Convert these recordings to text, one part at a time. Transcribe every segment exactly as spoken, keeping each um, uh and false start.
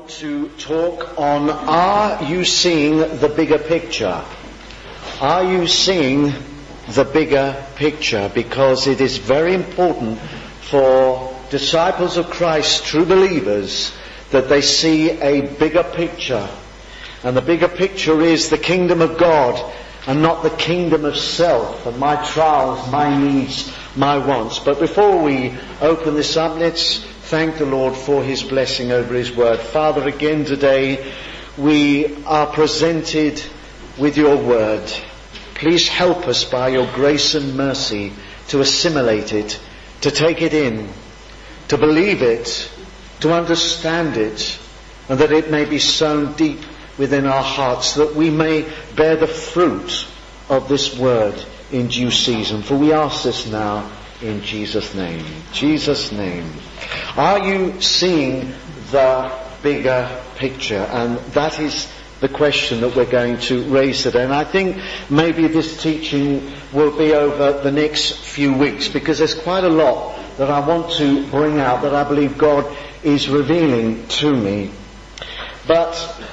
want to talk on, are you seeing the bigger picture? Are you seeing the bigger picture? Because it is very important for disciples of Christ, true believers, that they see a bigger picture. And the bigger picture is the kingdom of God and not the kingdom of self and my trials, my needs, my wants. But before we open this up, let's thank the Lord for His blessing over His word. Father, again today we are presented with your word. Please help us by your grace and mercy to assimilate it, to take it in, to believe it, to understand it, and that it may be sown deep within our hearts, that we may bear the fruit of this word in due season. For we ask this now in Jesus' name. Jesus' name. Are you seeing the bigger picture? And that is the question that we're going to raise today. And I think maybe this teaching will be over the next few weeks, because there's quite a lot that I want to bring out that I believe God is revealing to me. But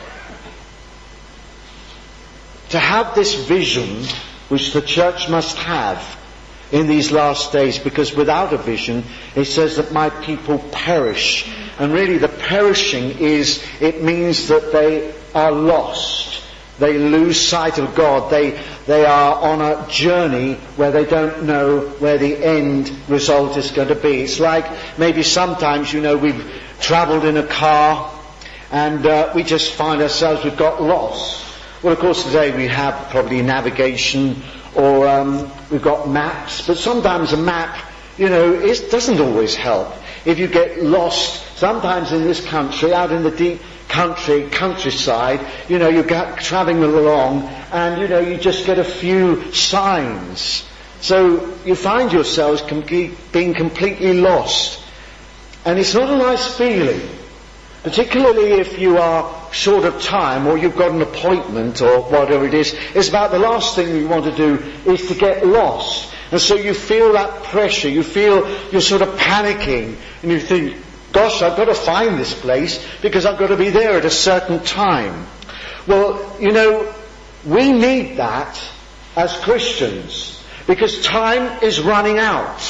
to have this vision, which the church must have in these last days, because without a vision, it says that my people perish. And really the perishing is, it means that they are lost. They lose sight of God. They, they are on a journey where they don't know where the end result is going to be. It's like maybe sometimes, you know, we've travelled in a car and uh, we just find ourselves, we've got lost. Well, of course, today we have probably navigation or um, we've got maps, but sometimes a map, you know, it doesn't always help. If you get lost, sometimes in this country, out in the deep country, countryside, you know, you're travelling along and, you know, you just get a few signs. So you find yourselves com- being completely lost. And it's not a nice feeling. Particularly if you are short of time or you've got an appointment or whatever it is. It's about the last thing you want to do is to get lost. And so you feel that pressure. You feel you're sort of panicking. And you think, gosh, I've got to find this place because I've got to be there at a certain time. Well, you know, we need that as Christians because time is running out.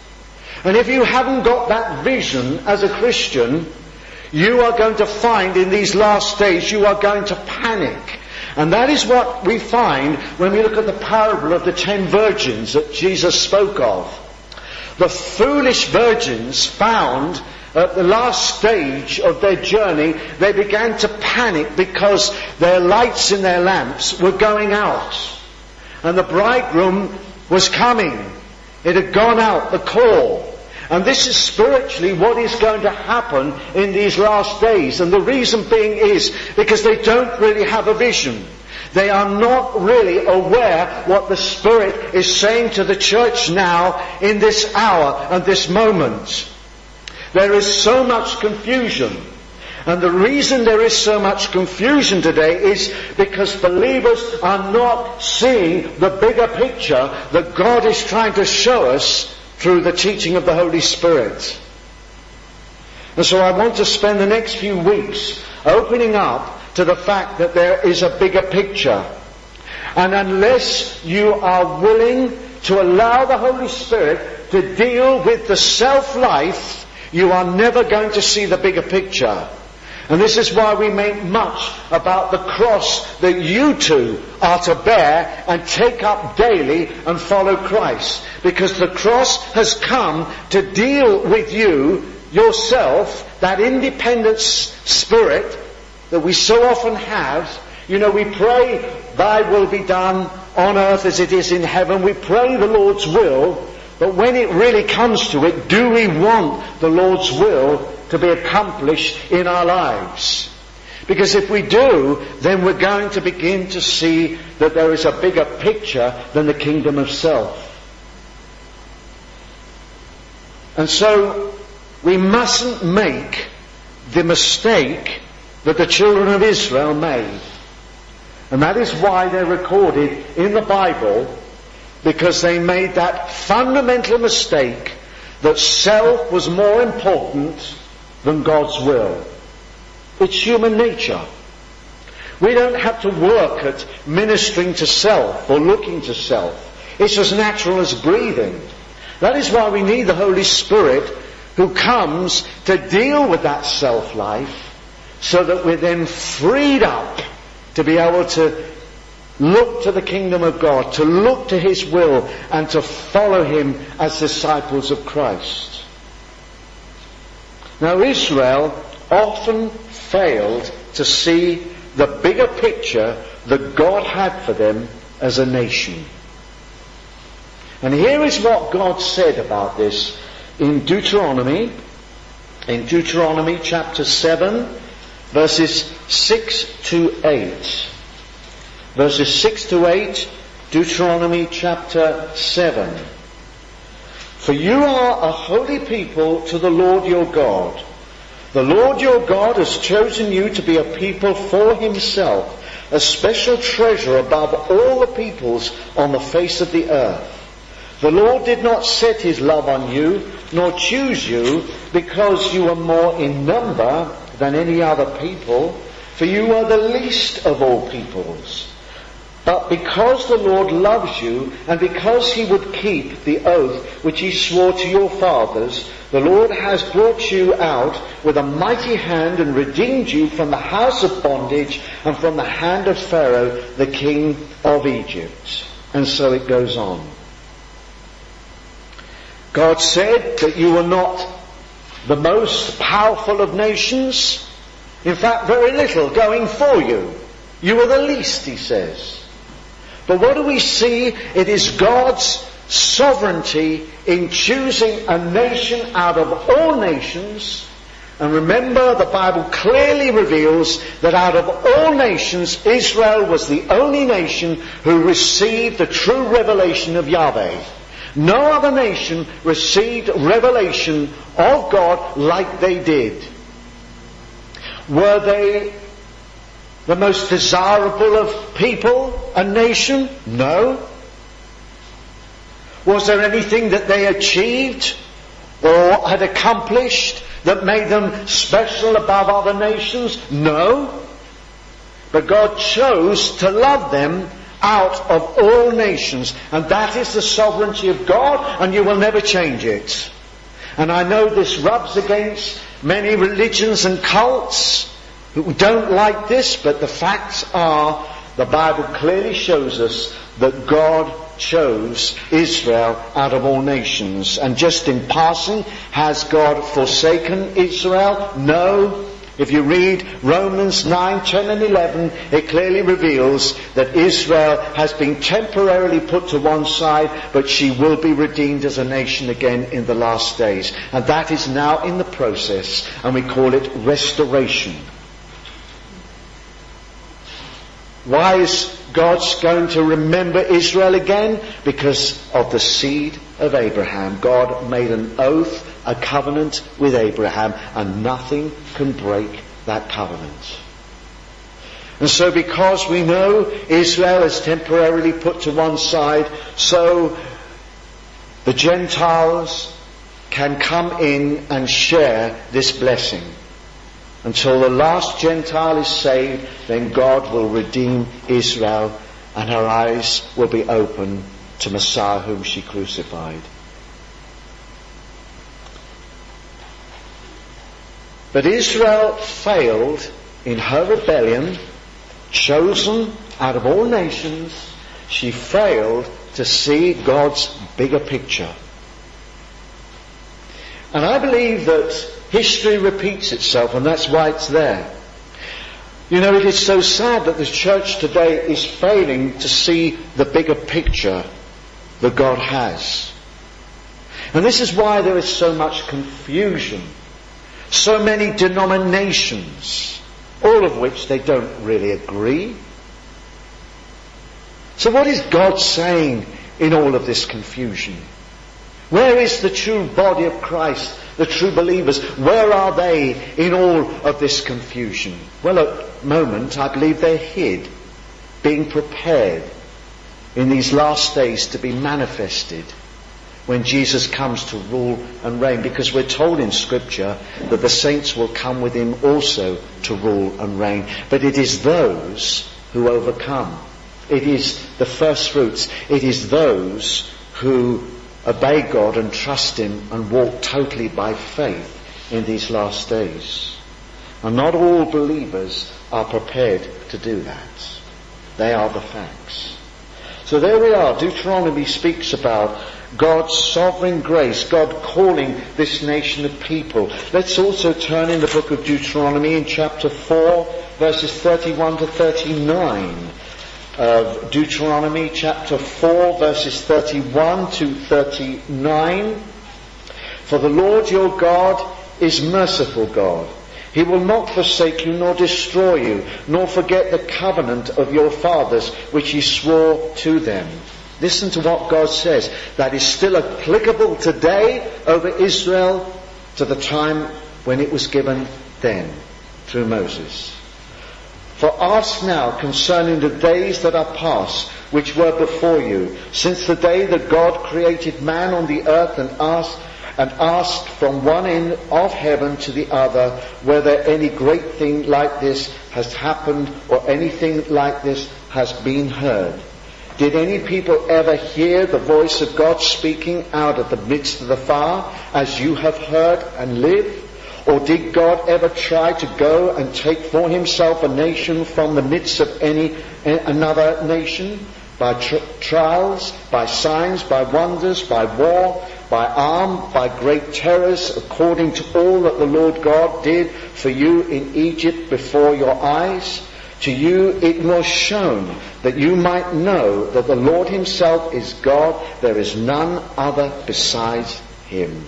And if you haven't got that vision as a Christian, you are going to find in these last days, you are going to panic. And that is what we find when we look at the parable of the ten virgins that Jesus spoke of. The foolish virgins found at the last stage of their journey, they began to panic because their lights in their lamps were going out. And the bridegroom was coming. It had gone out, the call. And this is spiritually what is going to happen in these last days. And the reason being is because they don't really have a vision. They are not really aware what the Spirit is saying to the church now in this hour and this moment. There is so much confusion. And the reason there is so much confusion today is because believers are not seeing the bigger picture that God is trying to show us through the teaching of the Holy Spirit. And so I want to spend the next few weeks opening up to the fact that there is a bigger picture. And unless you are willing to allow the Holy Spirit to deal with the self-life, you are never going to see the bigger picture. And this is why we make much about the cross that you too are to bear and take up daily and follow Christ. Because the cross has come to deal with you, yourself, that independent spirit that we so often have. You know, we pray, thy will be done on earth as it is in heaven. We pray the Lord's will. But when it really comes to it, do we want the Lord's will to be accomplished in our lives? Because if we do, then we're going to begin to see that there is a bigger picture than the kingdom of self. And so we mustn't make the mistake that the children of Israel made. And that is why they're recorded in the Bible, because they made that fundamental mistake that self was more important than God's will. It's human nature. We don't have to work at ministering to self or looking to self. It's as natural as breathing. That is why we need the Holy Spirit who comes to deal with that self-life so that we're then freed up to be able to look to the kingdom of God, to look to His will, and to follow Him as disciples of Christ. Now, Israel often failed to see the bigger picture that God had for them as a nation. And here is what God said about this in Deuteronomy, in Deuteronomy chapter seven, verses six to eight. Verses six to eight, Deuteronomy chapter seven. For you are a holy people to the Lord your God. The Lord your God has chosen you to be a people for Himself, a special treasure above all the peoples on the face of the earth. The Lord did not set His love on you, nor choose you, because you were more in number than any other people, for you are the least of all peoples. But because the Lord loves you, and because He would keep the oath which He swore to your fathers, the Lord has brought you out with a mighty hand and redeemed you from the house of bondage and from the hand of Pharaoh, the king of Egypt. And so it goes on. God said that you were not the most powerful of nations. In fact, very little going for you. You were the least, He says. But what do we see? It is God's sovereignty in choosing a nation out of all nations. And remember, the Bible clearly reveals that out of all nations, Israel was the only nation who received the true revelation of Yahweh. No other nation received revelation of God like they did. Were they the most desirable of people and nation? No. Was there anything that they achieved or had accomplished that made them special above other nations? No. But God chose to love them out of all nations, and that is the sovereignty of God, and you will never change it. And I know this rubs against many religions and cults who don't like this, but the facts are, the Bible clearly shows us that God chose Israel out of all nations. And just in passing, has God forsaken Israel? No. If you read Romans nine, ten and eleven, it clearly reveals that Israel has been temporarily put to one side, but she will be redeemed as a nation again in the last days. And that is now in the process, and we call it restoration. Why is God going to remember Israel again? Because of the seed of Abraham. God made an oath, a covenant with Abraham, and nothing can break that covenant. And so because we know Israel is temporarily put to one side, so the Gentiles can come in and share this blessing. Until the last Gentile is saved, then God will redeem Israel, and her eyes will be open to Messiah whom she crucified. But Israel failed in her rebellion, chosen out of all nations. She failed to see God's bigger picture. And I believe that history repeats itself, and that's why it's there. You know, it is so sad that the church today is failing to see the bigger picture that God has. And this is why there is so much confusion. So many denominations, all of which they don't really agree. So what is God saying in all of this confusion? Where is the true body of Christ, the true believers? Where are they in all of this confusion? Well, at the moment, I believe they're hid, being prepared in these last days to be manifested. when Jesus comes to rule and reign, because we're told in Scripture that the saints will come with him also to rule and reign. But it is those who overcome. It is the first fruits. It is those who obey God and trust him and walk totally by faith in these last days. And not all believers are prepared to do that. They are the facts. So there we are. Deuteronomy speaks about God's sovereign grace, God calling this nation of people. Let's also turn in the book of Deuteronomy in chapter four, verses thirty-one to thirty-nine. Of Deuteronomy chapter four, verses thirty-one to thirty-nine. For the Lord your God is merciful God. He will not forsake you nor destroy you, nor forget the covenant of your fathers which he swore to them. Listen to what God says. That is still applicable today over Israel to the time when it was given then through Moses. For ask now concerning the days that are past, which were before you, since the day that God created man on the earth, and asked and asked from one end of heaven to the other, whether any great thing like this has happened, or anything like this has been heard. Did any people ever hear the voice of God speaking out of the midst of the fire, as you have heard and lived? Or did God ever try to go and take for himself a nation from the midst of any another nation? By tr- trials, by signs, by wonders, by war, by arm, by great terrors, according to all that the Lord God did for you in Egypt before your eyes? To you it was shown, that you might know that the Lord himself is God, there is none other besides him.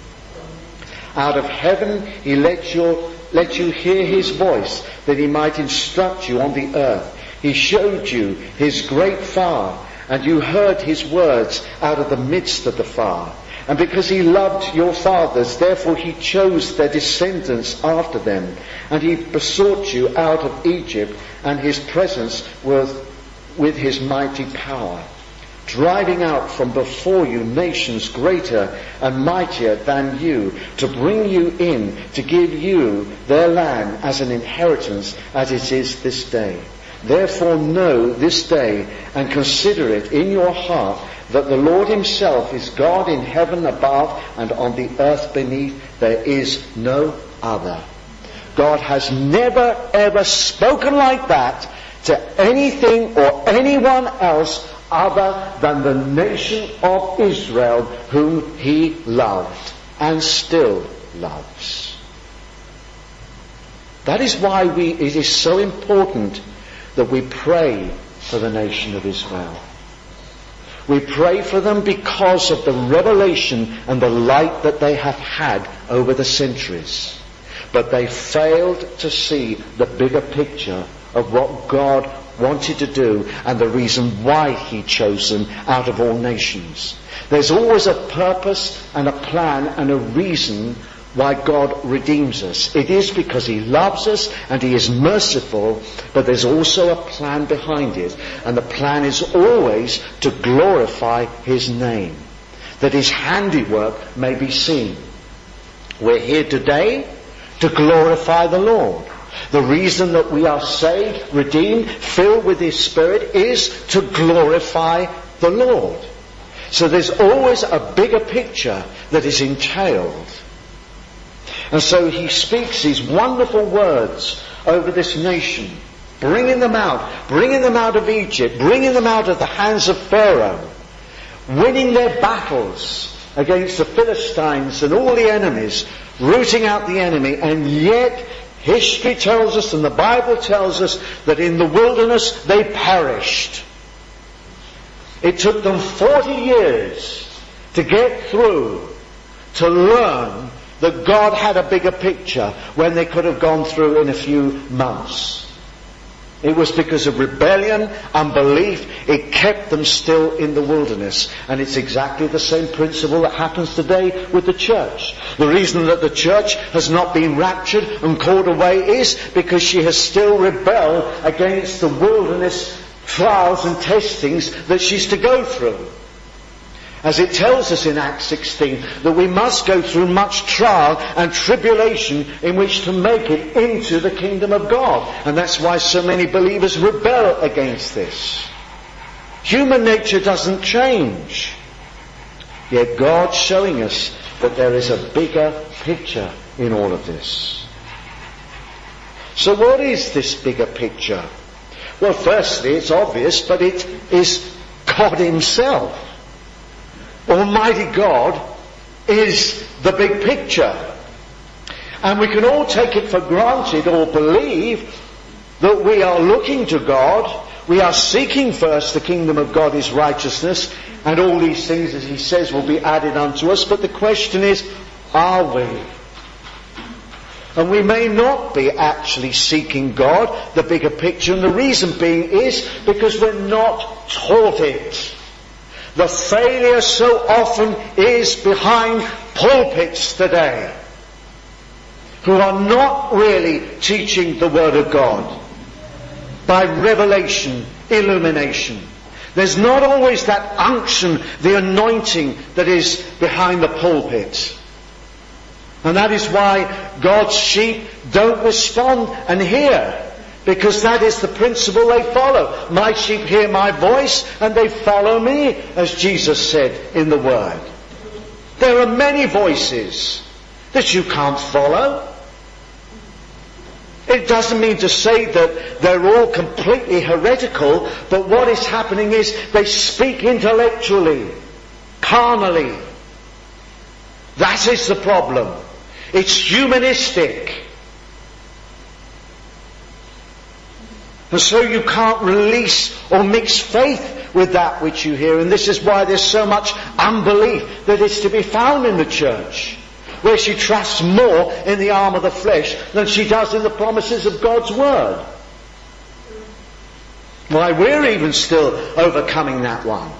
Out of heaven he let you, let you hear his voice, that he might instruct you on the earth. He showed you his great fire, and you heard his words out of the midst of the fire. And because he loved your fathers, therefore he chose their descendants after them. And he besought you out of Egypt, and his presence was with his mighty power, driving out from before you nations greater and mightier than you, to bring you in, to give you their land as an inheritance, as it is this day. Therefore know this day, and consider it in your heart, that the Lord himself is God in heaven above and on the earth beneath. There is no other. God has never ever spoken like that to anything or anyone else other than the nation of Israel, whom he loved and still loves. That is why we, it is so important that we pray for the nation of Israel. We pray for them because of the revelation and the light that they have had over the centuries. But they failed to see the bigger picture of what God wanted to do and the reason why he chose them out of all nations. There's always a purpose and a plan and a reason why God redeems us. It is because he loves us and he is merciful, but there's also a plan behind it. And the plan is always to glorify his name, that his handiwork may be seen. We're here today to glorify the Lord. The reason that we are saved, redeemed, filled with his Spirit is to glorify the Lord. So there's always a bigger picture that is entailed. And so he speaks these wonderful words over this nation, bringing them out, bringing them out of Egypt, bringing them out of the hands of Pharaoh, winning their battles against the Philistines and all the enemies, rooting out the enemy. And yet history tells us and the Bible tells us that in the wilderness they perished. It took them forty years to get through, to learn that God had a bigger picture when they could have gone through in a few months. It was because of rebellion, unbelief, it kept them still in the wilderness. And it's exactly the same principle that happens today with the church. The reason that the church has not been raptured and called away is because she has still rebelled against the wilderness trials and testings that she's to go through. As it tells us in Acts sixteen, that we must go through much trial and tribulation in which to make it into the kingdom of God. And that's why so many believers rebel against this. Human nature doesn't change. Yet God's showing us that there is a bigger picture in all of this. So what is this bigger picture? Well, firstly, it's obvious, but it is God Himself. Almighty God is the big picture. And we can all take it for granted or believe that we are looking to God, we are seeking first the kingdom of God, His righteousness, and all these things, as He says, will be added unto us. But the question is, are we? And we may not be actually seeking God, the bigger picture, and the reason being is because we're not taught it. The failure so often is behind pulpits today, who are not really teaching the Word of God by revelation, illumination. There's not always that unction, the anointing that is behind the pulpit. And that is why God's sheep don't respond and hear. Because that is the principle they follow. My sheep hear my voice and they follow me, as Jesus said in the Word. There are many voices that you can't follow. It doesn't mean to say that they're all completely heretical, but what is happening is they speak intellectually, carnally. That is the problem. It's humanistic. And so you can't release or mix faith with that which you hear. And this is why there's so much unbelief that is to be found in the church, where she trusts more in the arm of the flesh than she does in the promises of God's Word. Why, we're even still overcoming that one.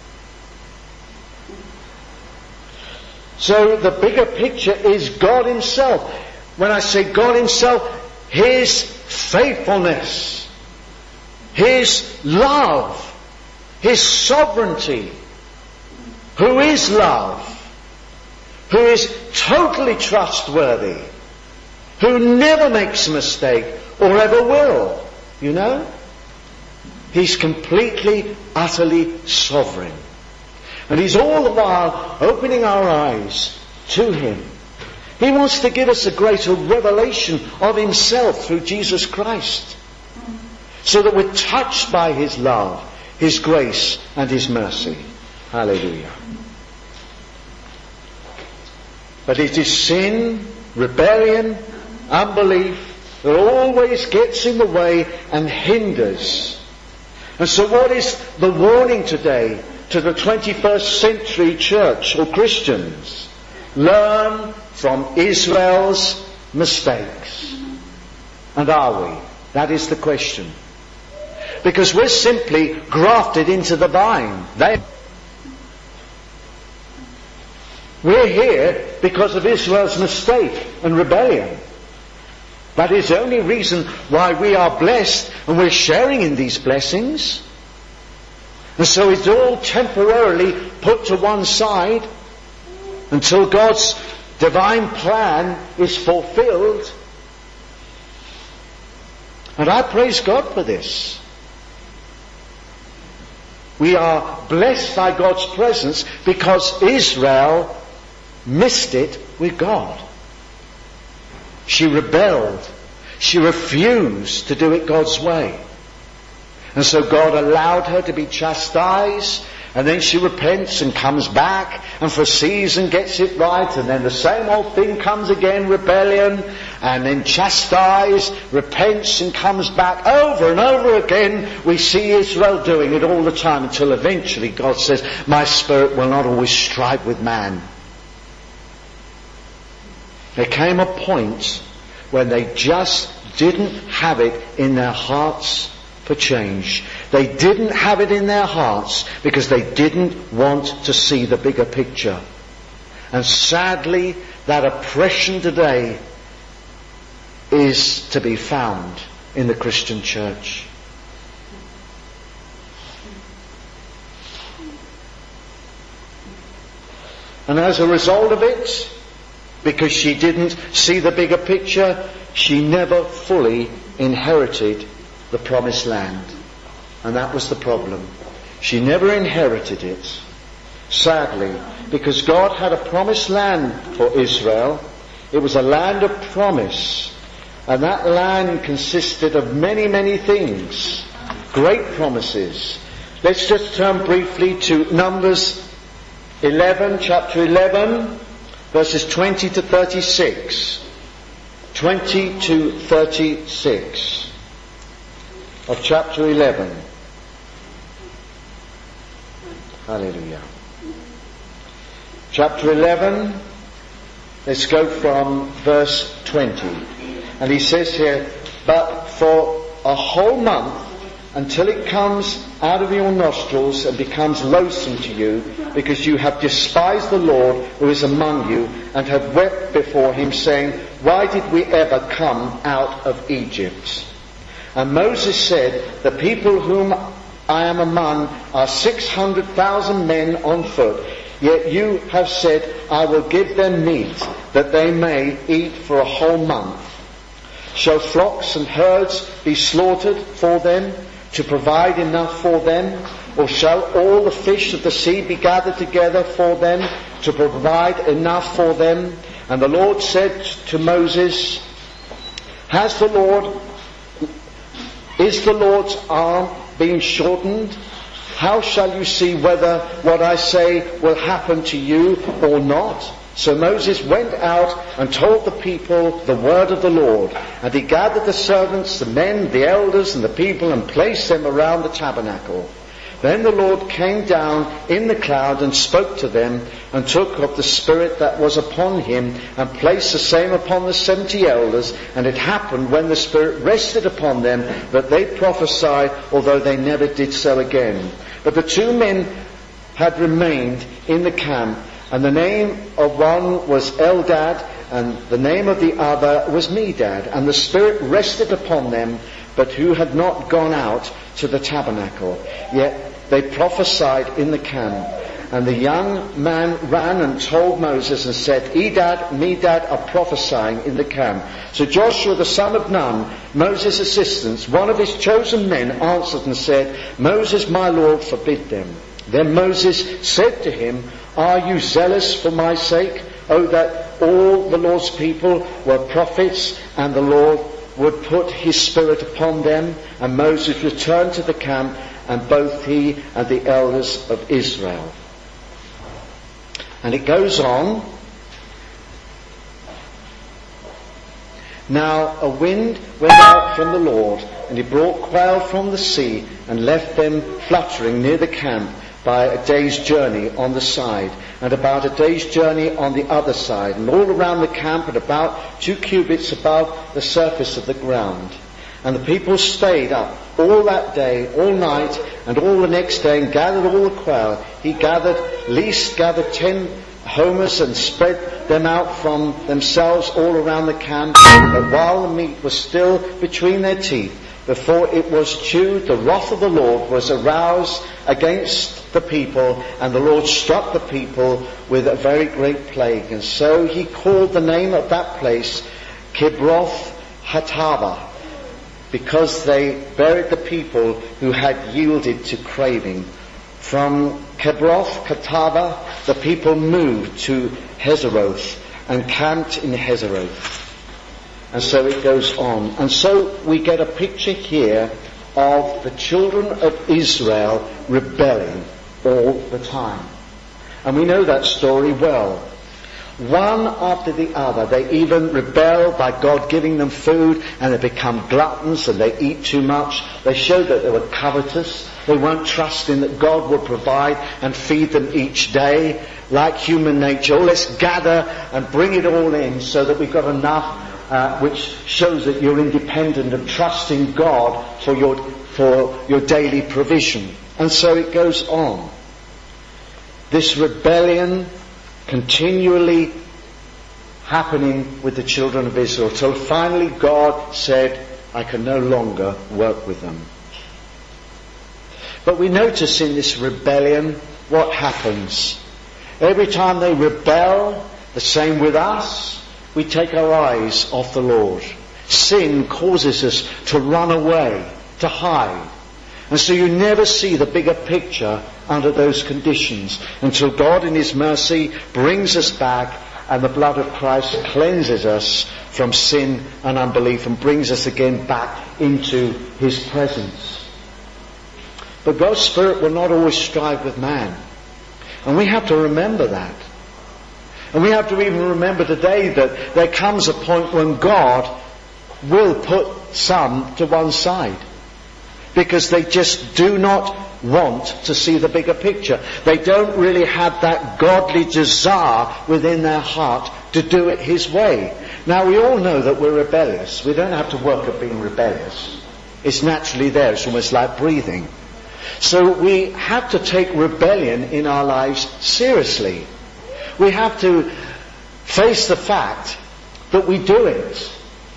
So the bigger picture is God Himself. When I say God Himself, His faithfulness, His love, His sovereignty, who is love, who is totally trustworthy, who never makes a mistake or ever will, you know? He's completely, utterly sovereign. And He's all the while opening our eyes to Him. He wants to give us a greater revelation of Himself through Jesus Christ, so that we're touched by His love, His grace and His mercy. Hallelujah. But it is sin, rebellion, unbelief that always gets in the way and hinders. And so what is the warning today to the twenty-first century church or Christians? Learn from Israel's mistakes. And are we? That is the question. Because we're simply grafted into the vine. They We're here because of Israel's mistake and rebellion. That is the only reason why we are blessed, and we're sharing in these blessings. And so it's all temporarily put to one side until God's divine plan is fulfilled. And I praise God for this. We are blessed by God's presence because Israel missed it with God. She rebelled. She refused to do it God's way. And so God allowed her to be chastised, and then she repents and comes back and for a season gets it right, and then the same old thing comes again, rebellion, and then chastised, repents and comes back. Over and over again we see Israel doing it all the time, until eventually God says, my spirit will not always strive with man. There came a point when they just didn't have it in their hearts for change. They didn't have it in their hearts because they didn't want to see the bigger picture. And sadly, that oppression today is to be found in the Christian church. And as a result of it, because she didn't see the bigger picture, she never fully inherited the promised land. And that was the problem. She never inherited it, sadly, because God had a promised land for Israel. It was a land of promise. And that land consisted of many, many things. Great promises. Let's just turn briefly to Numbers eleven, chapter eleven, verses twenty to thirty-six. twenty to thirty-six of chapter eleven. Hallelujah. Chapter eleven, let's go from verse twenty. And he says here, but for a whole month, until it comes out of your nostrils and becomes loathsome to you, because you have despised the Lord who is among you, and have wept before him, saying, why did we ever come out of Egypt? And Moses said, the people whom I am among are six hundred thousand men on foot, yet you have said, I will give them meat, that they may eat for a whole month. Shall flocks and herds be slaughtered for them, to provide enough for them? Or shall all the fish of the sea be gathered together for them, to provide enough for them? And the Lord said to Moses, Has the Lord, is the Lord's arm being shortened? How shall you see whether what I say will happen to you or not? So Moses went out and told the people the word of the Lord. And he gathered the servants, the men, the elders, and the people, and placed them around the tabernacle. Then the Lord came down in the cloud and spoke to them, and took of the Spirit that was upon him, and placed the same upon the seventy elders. And it happened, when the Spirit rested upon them, that they prophesied, although they never did so again. But the two men had remained in the camp, and the name of one was Eldad, and the name of the other was Medad. And the Spirit rested upon them, but who had not gone out to the tabernacle. Yet they prophesied in the camp. And the young man ran and told Moses and said, Edad, Medad are prophesying in the camp. So Joshua the son of Nun, Moses' assistant, one of his chosen men, answered and said, Moses, my Lord, forbid them. Then Moses said to him, Are you zealous for my sake? Oh, that all the Lord's people were prophets, and the Lord would put his Spirit upon them. And Moses returned to the camp, and both he and the elders of Israel. And it goes on. Now a wind went out from the Lord, and he brought quail from the sea, and left them fluttering near the camp by a day's journey on the side, and about a day's journey on the other side, and all around the camp, and about two cubits above the surface of the ground. And the people stayed up all that day, all night, and all the next day, and gathered all the quail. He gathered, least gathered ten homers, and spread them out from themselves all around the camp. But while the meat was still between their teeth, before it was chewed, the wrath of the Lord was aroused against the people, and the Lord struck the people with a very great plague. And so he called the name of that place Kibroth Hattaavah, because they buried the people who had yielded to craving. From Kibroth Hattaavah, the people moved to Hazeroth and camped in Hazeroth. And so it goes on. And so we get a picture here of the children of Israel rebelling all the time. And we know that story well. One after the other, they even rebel by God giving them food, and they become gluttons and they eat too much. They show that they were covetous. They weren't trusting that God would provide and feed them each day. Like human nature, oh, let's gather and bring it all in so that we've got enough. Uh, which shows that you're independent of trusting God for your for your daily provision. And so it goes on. This rebellion continually happening with the children of Israel, till finally God said, I can no longer work with them. But we notice in this rebellion what happens. Every time they rebel, the same with us, we take our eyes off the Lord. Sin causes us to run away, to hide. And so you never see the bigger picture under those conditions until God in His mercy brings us back and the blood of Christ cleanses us from sin and unbelief and brings us again back into His presence. But God's Spirit will not always strive with man. And we have to remember that. And we have to even remember today that there comes a point when God will put some to one side. Because they just do not want to see the bigger picture. They don't really have that godly desire within their heart to do it His way. Now we all know that we're rebellious. We don't have to work at being rebellious. It's naturally there. It's almost like breathing. So we have to take rebellion in our lives seriously. We have to face the fact that we do it.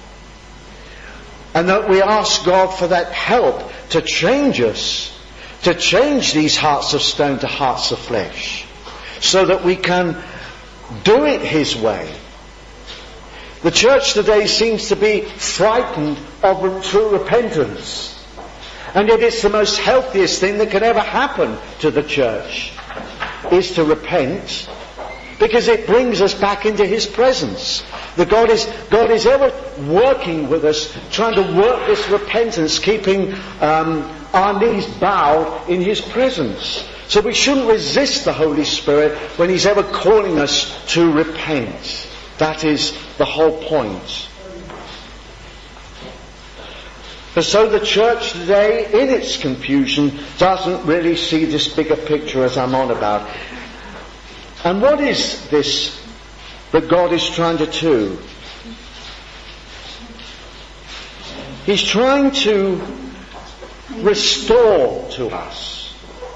And that we ask God for that help to change us, to change these hearts of stone to hearts of flesh, so that we can do it His way. The church today seems to be frightened of true repentance. And yet it's the most healthiest thing that can ever happen to the church, is to repent, because it brings us back into His presence. That God is, God is ever working with us, trying to work this repentance, keeping um, our knees bowed in His presence. So we shouldn't resist the Holy Spirit when He's ever calling us to repent. That is the whole point. And so the church today, in its confusion, doesn't really see this bigger picture as I'm on about. And what is this that God is trying to do? He's trying to restore to us.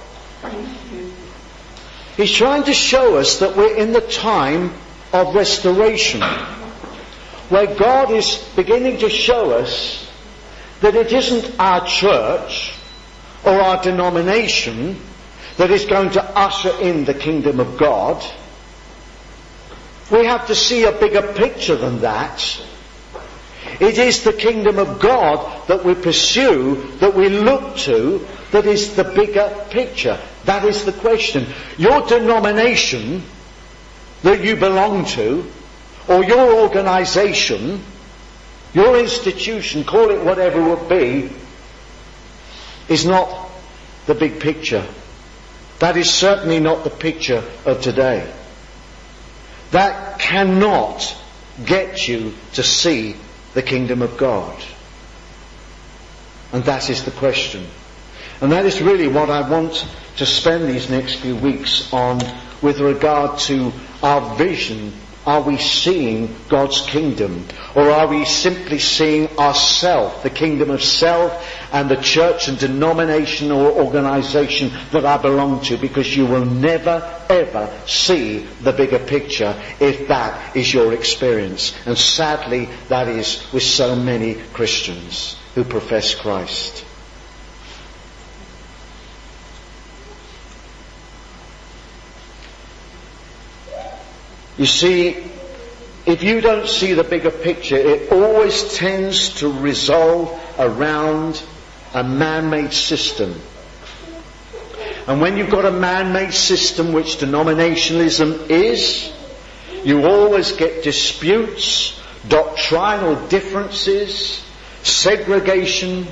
He's trying to show us that we're in the time of restoration, where God is beginning to show us that it isn't our church or our denomination that is going to usher in the kingdom of God. We have to see a bigger picture than that. It is the kingdom of God that we pursue, that we look to, that is the bigger picture. That is the question. Your denomination that you belong to, or your organisation, your institution, call it whatever it would be, is not the big picture. That is certainly not the picture of today. That cannot get you to see the kingdom of God. And that is the question. And that is really what I want to spend these next few weeks on with regard to our vision. Are we seeing God's kingdom? Or are we simply seeing ourself, the kingdom of self, and the church and denomination or organisation that I belong to? Because you will never, ever see the bigger picture if that is your experience. And sadly, that is with so many Christians who profess Christ. You see, if you don't see the bigger picture, it always tends to resolve around a man-made system. And when you've got a man-made system, which denominationalism is, you always get disputes, doctrinal differences, segregation,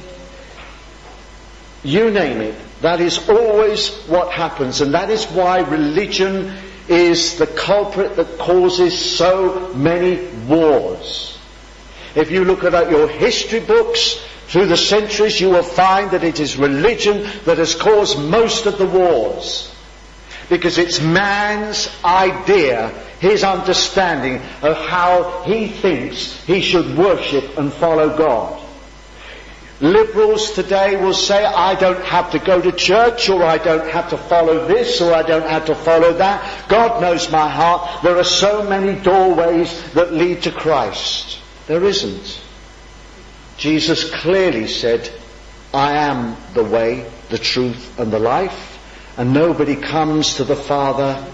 you name it. That is always what happens. And that is why religion is the culprit that causes so many wars. If you look at your history books through the centuries, you will find that it is religion that has caused most of the wars. Because it's man's idea, his understanding of how he thinks he should worship and follow God. Liberals today will say, I don't have to go to church, or I don't have to follow this, or I don't have to follow that. God knows my heart. There are so many doorways that lead to Christ. There isn't. Jesus clearly said, I am the way, the truth, and the life, and nobody comes to the Father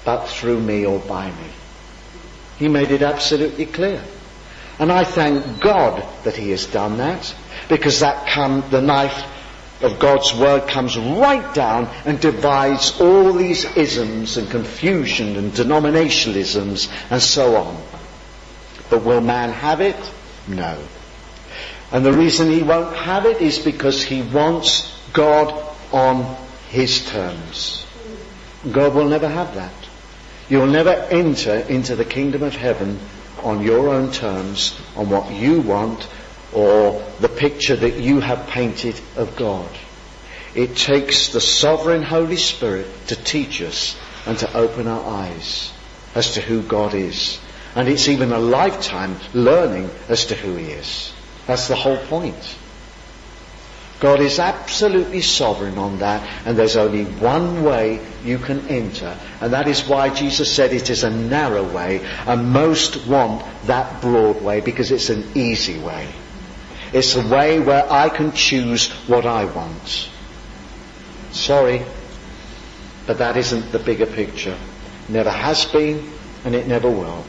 but through me or by me. He made it absolutely clear. And I thank God that he has done that, because that come, the knife of God's word comes right down and divides all these isms and confusion and denominationalisms and so on. But will man have it? No. And the reason he won't have it is because he wants God on his terms. God will never have that. You'll never enter into the kingdom of heaven on your own terms, on what you want, or the picture that you have painted of God. It takes the sovereign Holy Spirit to teach us and to open our eyes as to who God is. And it's even a lifetime learning as to who he is. That's the whole point. God is absolutely sovereign on that, and there's only one way you can enter, and that is why Jesus said it is a narrow way, and most want that broad way because it's an easy way. It's a way where I can choose what I want. Sorry, but that isn't the bigger picture. Never has been, and it never will.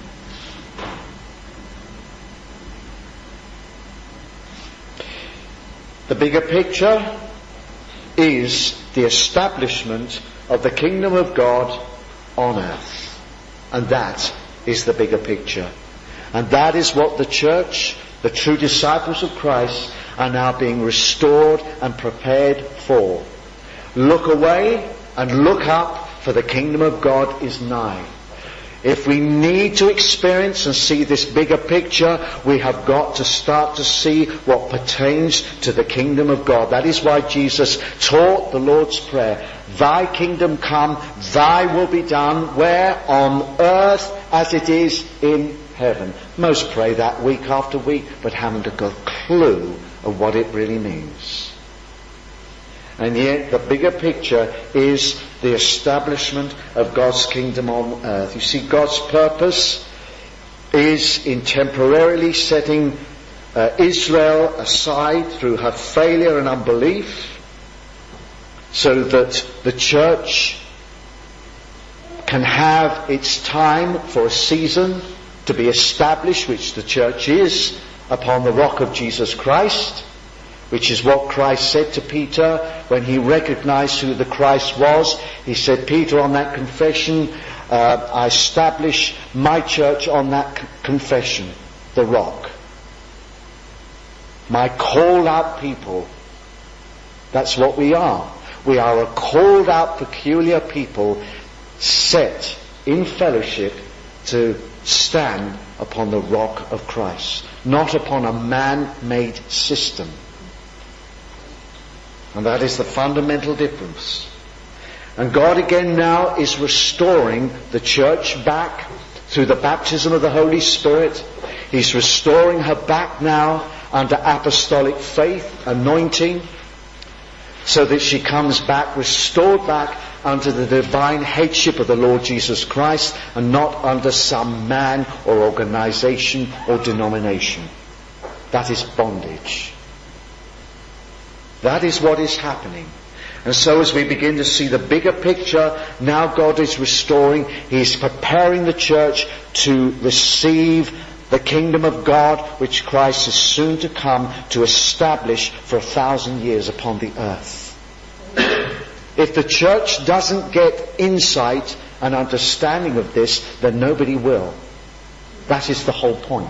The bigger picture is the establishment of the kingdom of God on earth. And that is the bigger picture. And that is what the church, the true disciples of Christ, are now being restored and prepared for. Look away and look up, for the kingdom of God is nigh. If we need to experience and see this bigger picture, we have got to start to see what pertains to the kingdom of God. That is why Jesus taught the Lord's Prayer. Thy kingdom come, thy will be done, where? On earth as it is in heaven. Most pray that week after week, but haven't got a clue of what it really means. And yet the bigger picture is the establishment of God's kingdom on earth. You see, God's purpose is in temporarily setting uh, Israel aside through her failure and unbelief, so that the church can have its time for a season to be established, which the church is, upon the rock of Jesus Christ. Which is what Christ said to Peter when he recognized who the Christ was. He said, Peter, on that confession, uh, I establish my church on that c- confession, the rock. My called out people. That's what we are. We are a called out, peculiar people set in fellowship to stand upon the rock of Christ, not upon a man-made system. And that is the fundamental difference. And God again now is restoring the church back through the baptism of the Holy Spirit. He's restoring her back now under apostolic faith, anointing, so that she comes back, restored back under the divine headship of the Lord Jesus Christ, and not under some man or organization or denomination. That is bondage. That is what is happening. And so as we begin to see the bigger picture, now God is restoring, He's preparing the church to receive the kingdom of God, which Christ is soon to come to establish for a thousand years upon the earth. If the church doesn't get insight and understanding of this, then nobody will. That is the whole point.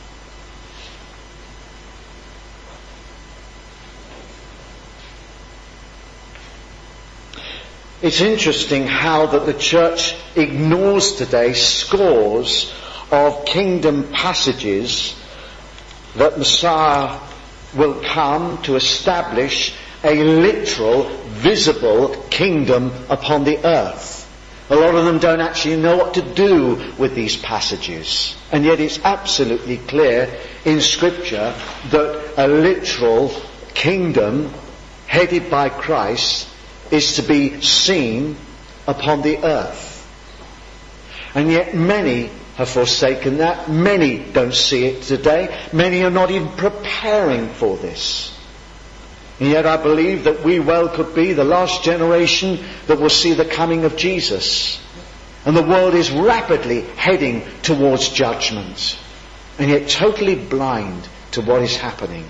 It's interesting how that the church ignores today scores of kingdom passages that Messiah will come to establish a literal, visible kingdom upon the earth. A lot of them don't actually know what to do with these passages. And yet it's absolutely clear in Scripture that a literal kingdom headed by Christ is to be seen upon the earth. And yet many have forsaken that. Many don't see it today. Many are not even preparing for this. And yet I believe that we well could be the last generation that will see the coming of Jesus. And the world is rapidly heading towards judgment. And yet totally blind to what is happening.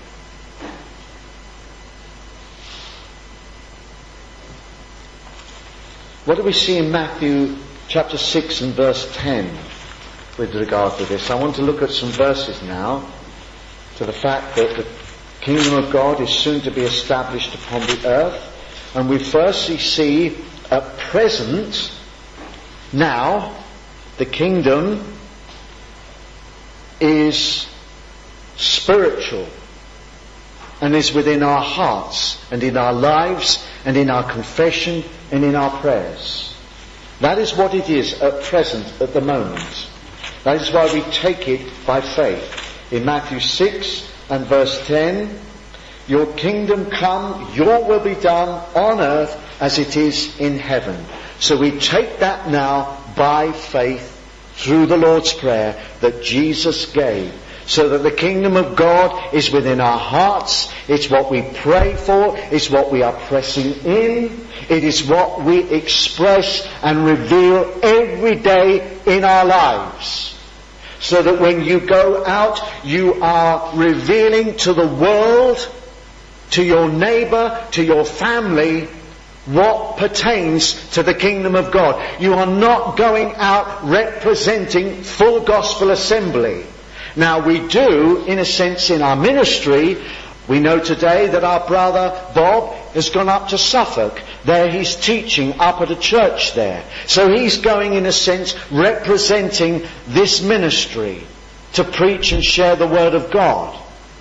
What do we see in Matthew chapter six and verse ten with regard to this? I want to look at some verses now to the fact that the kingdom of God is soon to be established upon the earth. And we firstly see at present, now, the kingdom is spiritual and is within our hearts and in our lives and in our confession and in our prayers. That is what it is at present, at the moment. That is why we take it by faith. In Matthew six and verse ten, your kingdom come, your will be done on earth as it is in heaven. So we take that now by faith through the Lord's Prayer that Jesus gave. So that the kingdom of God is within our hearts. It's what we pray for. It's what we are pressing in. It is what we express and reveal every day in our lives. So that when you go out, you are revealing to the world, to your neighbour, to your family, what pertains to the kingdom of God. You are not going out representing full gospel assembly. Now we do, in a sense, in our ministry. We know today that our brother Bob has gone up to Suffolk. There he's teaching up at a church there. So he's going, in a sense, representing this ministry to preach and share the word of God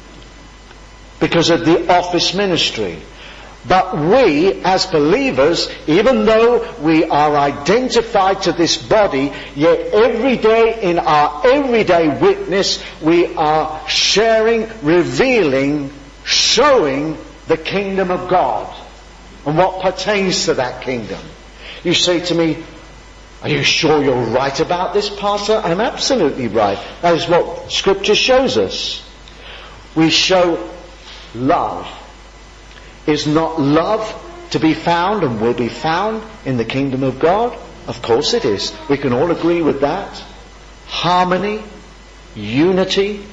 because of the office ministry. But we, as believers, even though we are identified to this body, yet every day in our everyday witness, we are sharing, revealing, showing the kingdom of God and what pertains to that kingdom. You say to me, are you sure you're right about this, Pastor? I'm absolutely right. That is what Scripture shows us. We show love. Is not love to be found and will be found in the kingdom of God? Of course it is. We can all agree with that. Harmony, unity,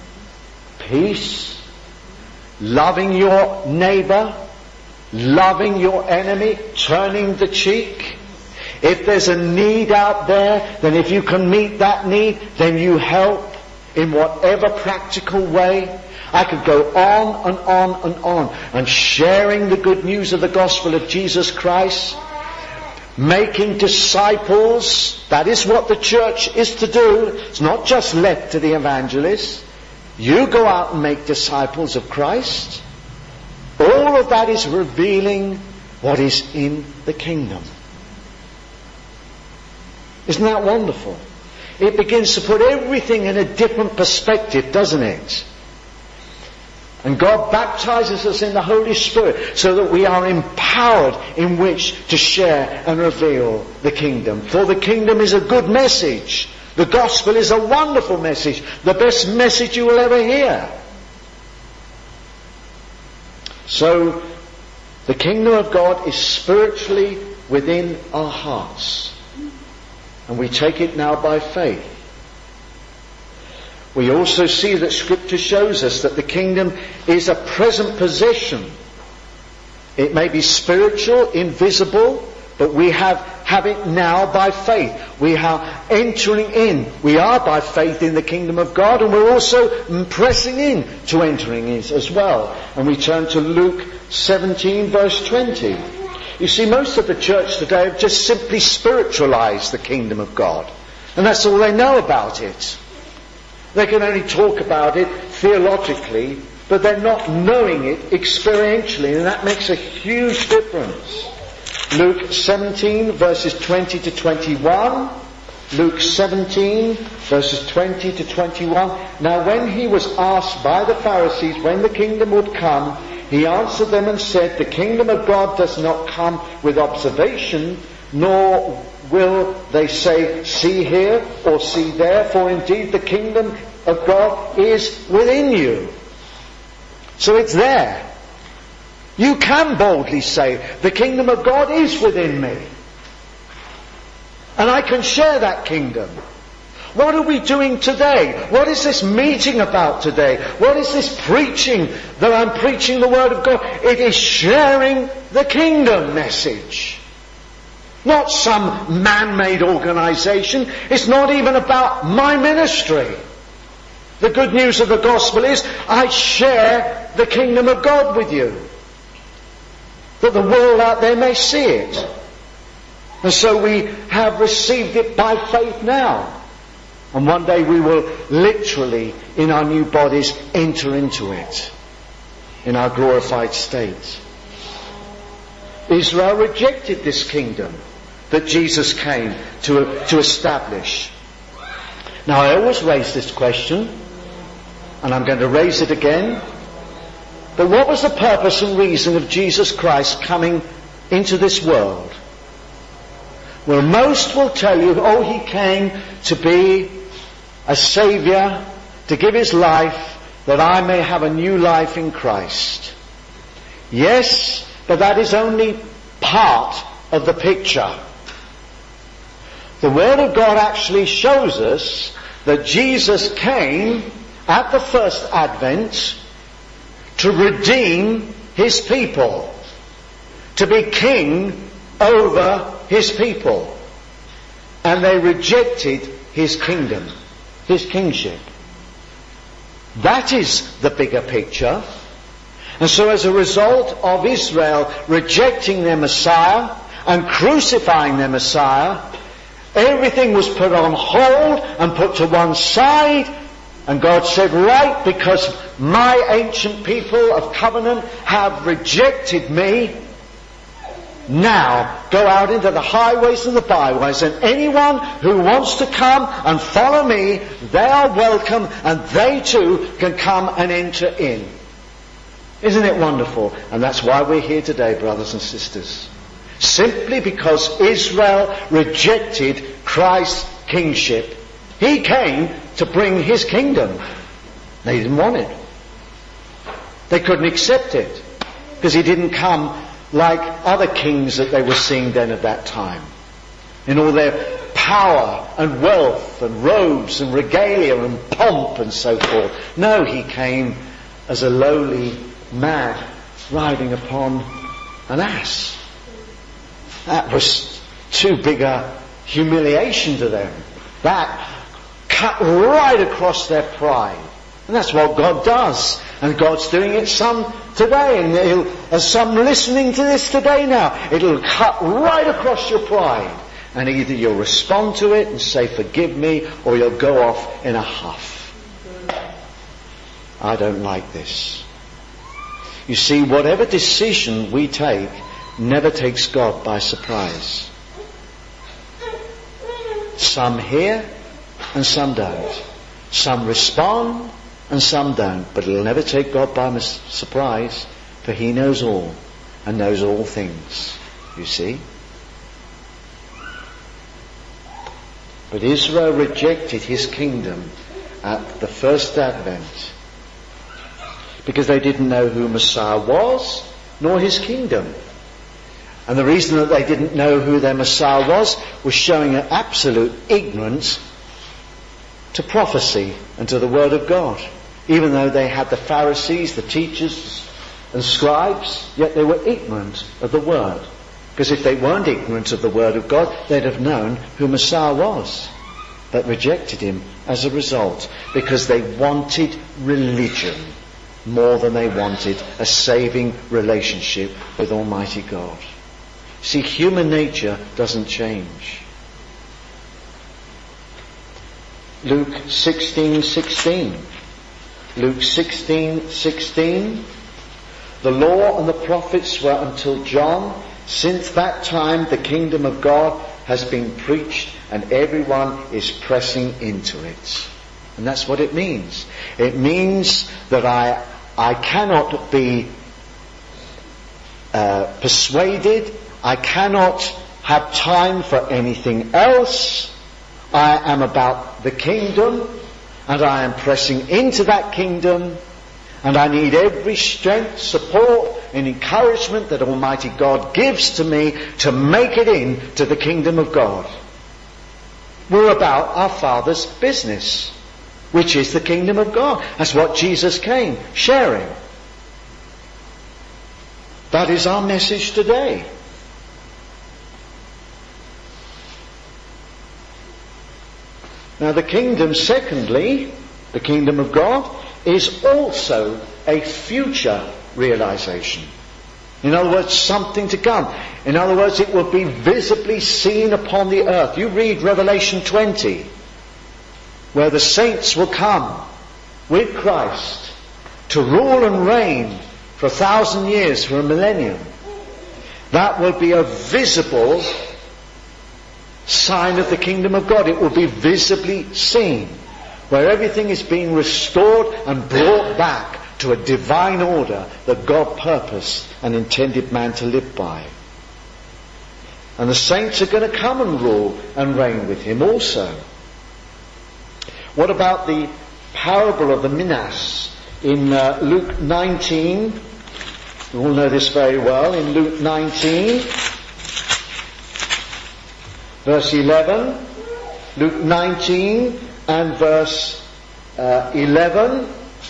peace, loving your neighbour, loving your enemy, turning the cheek. If there's a need out there, then if you can meet that need, then you help in whatever practical way. I could go on and on and on and sharing the good news of the gospel of Jesus Christ, making disciples. That is what the church is to do. It's not just left to the evangelists. You go out and make disciples of Christ. All of that is revealing what is in the kingdom. Isn't that wonderful? It begins to put everything in a different perspective, doesn't it? And God baptizes us in the Holy Spirit so that we are empowered in which to share and reveal the kingdom. For the kingdom is a good message. The gospel is a wonderful message. The best message you will ever hear. So, the kingdom of God is spiritually within our hearts. And we take it now by faith. We also see that Scripture shows us that the kingdom is a present possession. It may be spiritual, invisible, but we have, have it now by faith. We are entering in. We are by faith in the kingdom of God, and we're also pressing in to entering it as well. And we turn to Luke seventeen verse twenty. You see, most of the church today have just simply spiritualized the kingdom of God. And that's all they know about it. They can only talk about it theologically, but they're not knowing it experientially, and that makes a huge difference. Luke seventeen verses twenty to twenty-one. Luke seventeen verses twenty to twenty-one. Now when he was asked by the Pharisees when the kingdom would come, he answered them and said, the kingdom of God does not come with observation, nor will they say, see here or see there, for indeed the kingdom of God is within you. So it's there. You can boldly say, the kingdom of God is within me. And I can share that kingdom. What are we doing today? What is this meeting about today? What is this preaching that I'm preaching the Word of God? It is sharing the kingdom message. Not some man-made organisation. It's not even about my ministry. The good news of the gospel is I share the kingdom of God with you, that the world out there may see it. And so we have received it by faith now. And one day we will literally, in our new bodies, enter into it in our glorified state. Israel rejected this kingdom that Jesus came to, to establish. Now, I always raise this question, and I'm going to raise it again. But what was the purpose and reason of Jesus Christ coming into this world? Well, most will tell you, oh, he came to be a saviour, to give his life, that I may have a new life in Christ. Yes, but that is only part of the picture. The Word of God actually shows us that Jesus came at the first advent to redeem his people, to be king over his people. And they rejected his kingdom, his kingship. That is the bigger picture. And so as a result of Israel rejecting their Messiah and crucifying their Messiah, everything was put on hold and put to one side. And God said, right, because my ancient people of covenant have rejected me, now go out into the highways and the byways, and anyone who wants to come and follow me, they are welcome, and they too can come and enter in. Isn't it wonderful? And that's why we're here today, brothers and sisters. Simply because Israel rejected Christ's kingship. He came to bring his kingdom. They didn't want it. They couldn't accept it, because he didn't come like other kings that they were seeing then at that time, in all their power and wealth and robes and regalia and pomp and so forth. No, he came as a lowly man riding upon an ass. That was too big a humiliation to them. That cut right across their pride. And that's what God does. And God's doing it some today. And he'll, as some listening to this today now, it'll cut right across your pride. And either you'll respond to it and say, forgive me, or you'll go off in a huff. I don't like this. You see, whatever decision we take never takes God by surprise. Some hear and some don't. Some respond and some don't. But it'll never take God by surprise, for he knows all and knows all things. You see? But Israel rejected his kingdom at the first advent because they didn't know who Messiah was, nor his kingdom. And the reason that they didn't know who their Messiah was was showing an absolute ignorance to prophecy and to the Word of God. Even though they had the Pharisees, the teachers and scribes, yet they were ignorant of the Word. Because if they weren't ignorant of the Word of God, they'd have known who Messiah was. But rejected him as a result, because they wanted religion more than they wanted a saving relationship with Almighty God. See, human nature doesn't change. Luke sixteen sixteen. Luke sixteen sixteen. The law and the prophets were until John. Since that time the kingdom of God has been preached and everyone is pressing into it. And that's what it means. It means that I I cannot be uh, persuaded. I cannot have time for anything else. I am about the kingdom, and I am pressing into that kingdom, and I need every strength, support and encouragement that Almighty God gives to me to make it in to the kingdom of God. We're about our Father's business, which is the kingdom of God. That's what Jesus came, sharing. That is our message today. Now the kingdom, secondly, the kingdom of God, is also a future realization. In other words, something to come. In other words, it will be visibly seen upon the earth. You read Revelation twenty, where the saints will come with Christ to rule and reign for a thousand years, for a millennium. That will be a visible sign of the kingdom of God. It will be visibly seen, where everything is being restored and brought back to a divine order that God purposed and intended man to live by. And the saints are going to come and rule and reign with him also. What about the parable of the minas in uh, Luke nineteen? You all know this very well. In Luke nineteen, verse eleven, Luke nineteen and verse uh, eleven.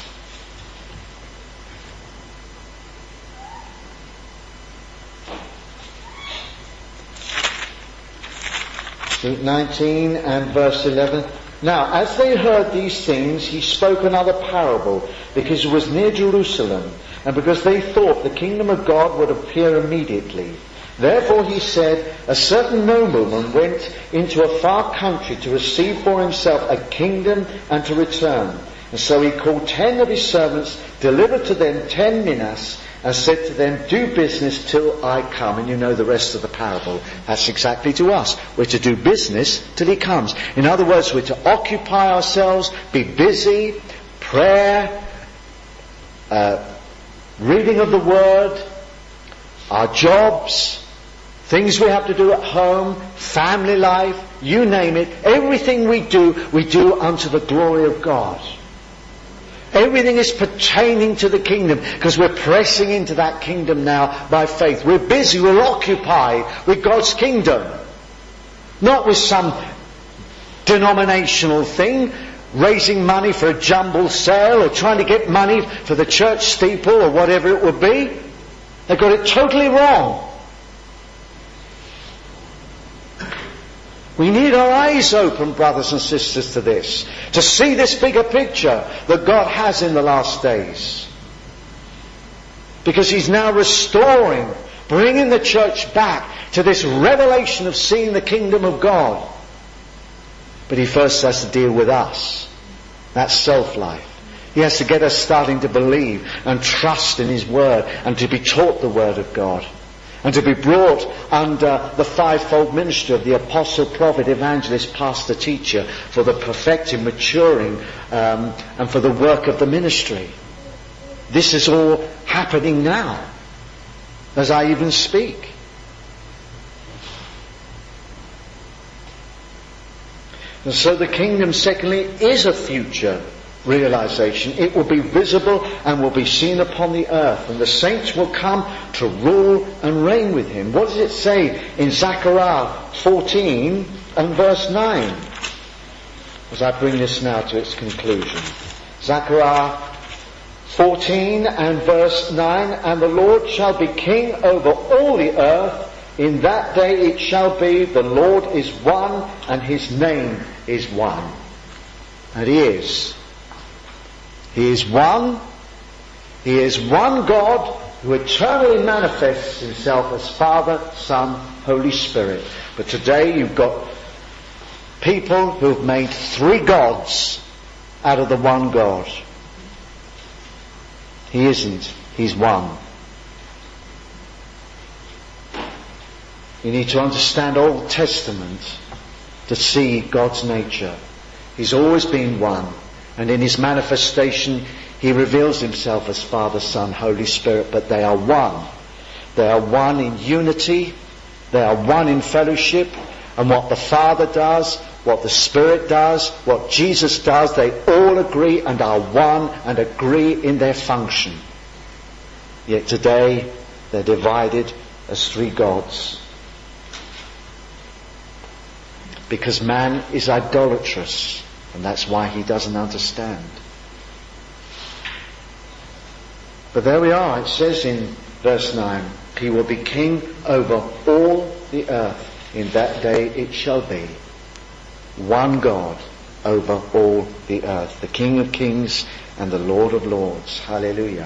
Luke nineteen and verse eleven. Now, as they heard these things, he spoke another parable, because it was near Jerusalem, and because they thought the kingdom of God would appear immediately. Therefore he said, a certain nobleman went into a far country to receive for himself a kingdom and to return. And so he called ten of his servants, delivered to them ten minas, and said to them, do business till I come. And you know the rest of the parable. That's exactly to us. We're to do business till he comes. In other words, we're to occupy ourselves, be busy, prayer, uh, reading of the word, our jobs, things we have to do at home, family life, you name it. Everything we do, we do unto the glory of God. Everything is pertaining to the kingdom, because we're pressing into that kingdom now by faith. We're busy, we're occupied with God's kingdom. Not with some denominational thing, raising money for a jumble sale or trying to get money for the church steeple or whatever it would be. They've got it totally wrong. We need our eyes open, brothers and sisters, to this, to see this bigger picture that God has in the last days. Because he's now restoring, bringing the church back to this revelation of seeing the kingdom of God. But he first has to deal with us. That's self-life. He has to get us starting to believe and trust in his word and to be taught the word of God. And to be brought under the fivefold ministry of the apostle, prophet, evangelist, pastor, teacher, for the perfecting, maturing, um, and for the work of the ministry. This is all happening now, as I even speak. And so the kingdom, secondly, is a future realization. It will be visible and will be seen upon the earth, and the saints will come to rule and reign with him. What does it say in Zechariah fourteen and verse nine? As I bring this now to its conclusion. Zechariah fourteen and verse nine, and the Lord shall be king over all the earth. In that day it shall be, the Lord is one, and his name is one. And he is. He is one. He is one God who eternally manifests himself as Father, Son, Holy Spirit. But today you've got people who have made three gods out of the one God. He isn't. He's one. You need to understand Old Testament to see God's nature. He's always been one. And in his manifestation, he reveals himself as Father, Son, Holy Spirit. But they are one. They are one in unity. They are one in fellowship. And what the Father does, what the Spirit does, what Jesus does, they all agree and are one and agree in their function. Yet today, they're divided as three gods. because man is idolatrous, and that's why he doesn't understand. But there we are. It says in verse nine, he will be king over all the earth. In that day it shall be. One God over all the earth. The King of kings and the Lord of lords. Hallelujah.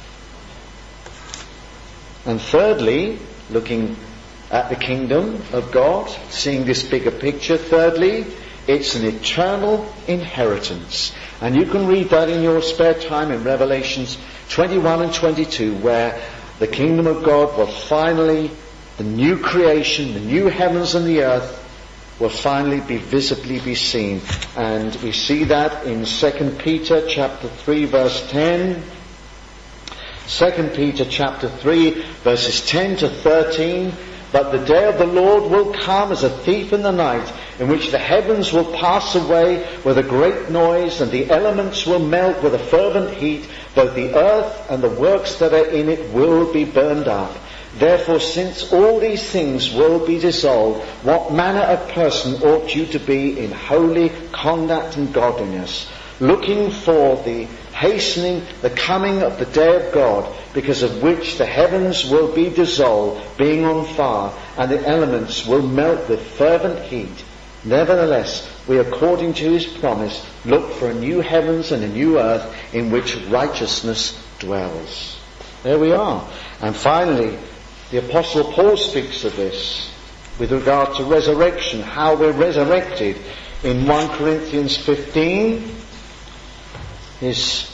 And thirdly, looking at the kingdom of God, seeing this bigger picture, thirdly, it's an eternal inheritance. And you can read that in your spare time in Revelations twenty-one and twenty-two, where the kingdom of God will finally, the new creation, the new heavens and the earth, will finally be visibly be seen. And we see that in Second Peter chapter three verse ten. Second Peter chapter three verses ten to thirteen. But the day of the Lord will come as a thief in the night, in which the heavens will pass away with a great noise, and the elements will melt with a fervent heat. Both the earth and the works that are in it will be burned up. Therefore, since all these things will be dissolved, what manner of person ought you to be in holy conduct and godliness, looking for the hastening the coming of the day of God, because of which the heavens will be dissolved, being on fire, and the elements will melt with fervent heat. Nevertheless, we, according to his promise, look for a new heavens and a new earth in which righteousness dwells. There we are. And finally, the Apostle Paul speaks of this with regard to resurrection, how we're resurrected in First Corinthians fifteen. His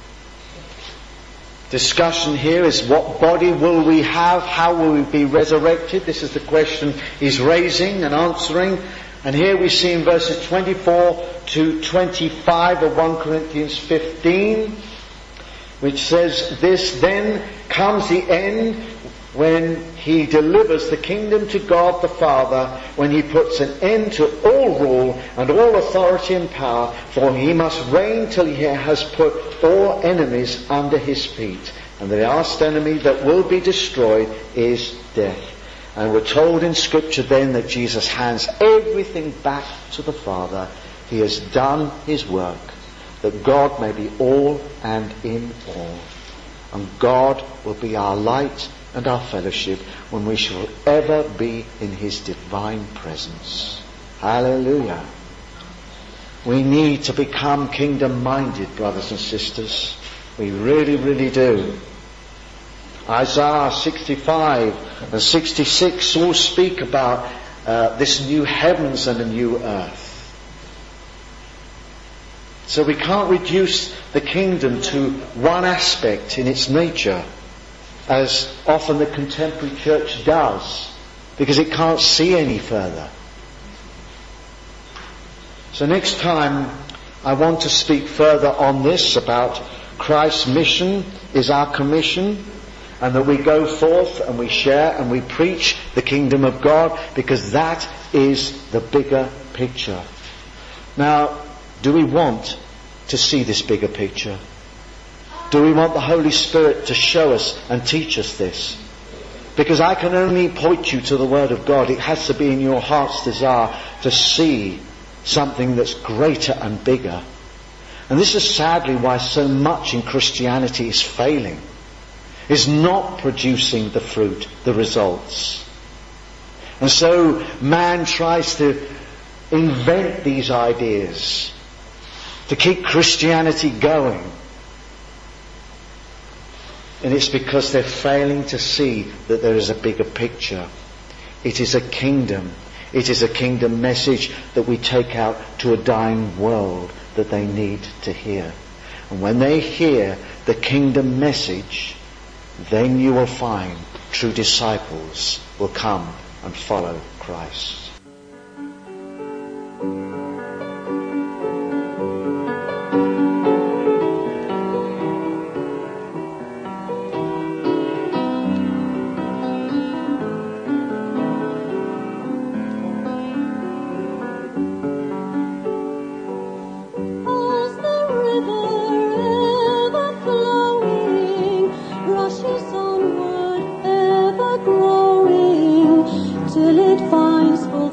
discussion here is, what body will we have? How will we be resurrected? This is the question he's raising and answering. And here we see in verses twenty-four to twenty-five of First Corinthians fifteen, which says, this then comes the end, when he delivers the kingdom to God the Father, when he puts an end to all rule and all authority and power, for he must reign till he has put all enemies under his feet. And the last enemy that will be destroyed is death. And we're told in Scripture then that Jesus hands everything back to the Father. He has done his work, that God may be all and in all. And God will be our light and our fellowship when we shall ever be in his divine presence. Hallelujah. We need to become kingdom-minded, brothers and sisters. We really, really do. Isaiah sixty-five and sixty-six all speak about uh, this new heavens and a new earth. So we can't reduce the kingdom to one aspect in its nature, as often the contemporary church does, because it can't see any further. So next time I want to speak further on this, about Christ's mission is our commission, and that we go forth and we share and we preach the kingdom of God, because that is the bigger picture. Now, do we want to see this bigger picture? Do we want the Holy Spirit to show us and teach us this? Because I can only point you to the Word of God. It has to be in your heart's desire to see something that's greater and bigger. And this is sadly why so much in Christianity is failing, is not producing the fruit, the results. And so man tries to invent these ideas to keep Christianity going. And it's because they're failing to see that there is a bigger picture. It is a kingdom. It is a kingdom message that we take out to a dying world that they need to hear. And when they hear the kingdom message, then you will find true disciples will come and follow Christ. Till it finds full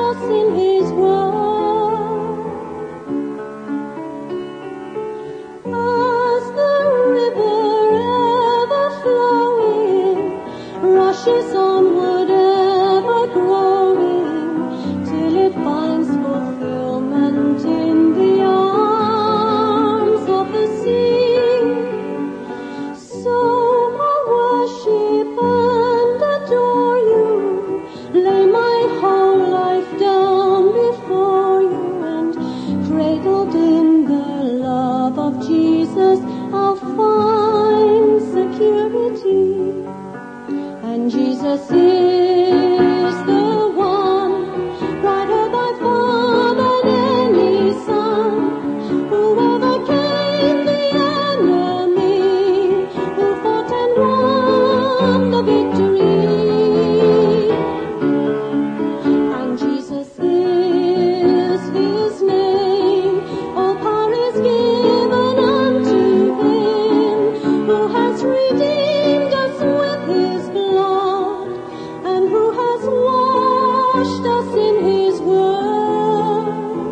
us in His word. As the river ever flowing rushes onward, ever growing, till it finds fulfillment in the arms of the sea. So I worship and adore you, lay my whole life down before you, and cradled in the love of Jesus I'll find security. And Jesus is the one, brighter by far than any sun, who overcame the enemy, who fought and won the victory. And Jesus is His name, all power is given unto Him, who has redeemed us with His blood, and who has washed us in His word.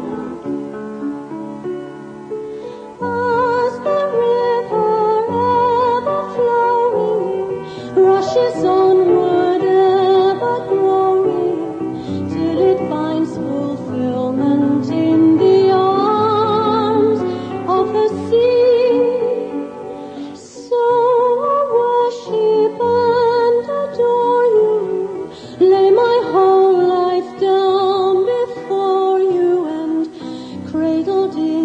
As the river ever flowing rushes onward, ever growing, till it finds fulfillment in the arms of the sea. So I worship and adore you, lay my whole life down before you, and cradled in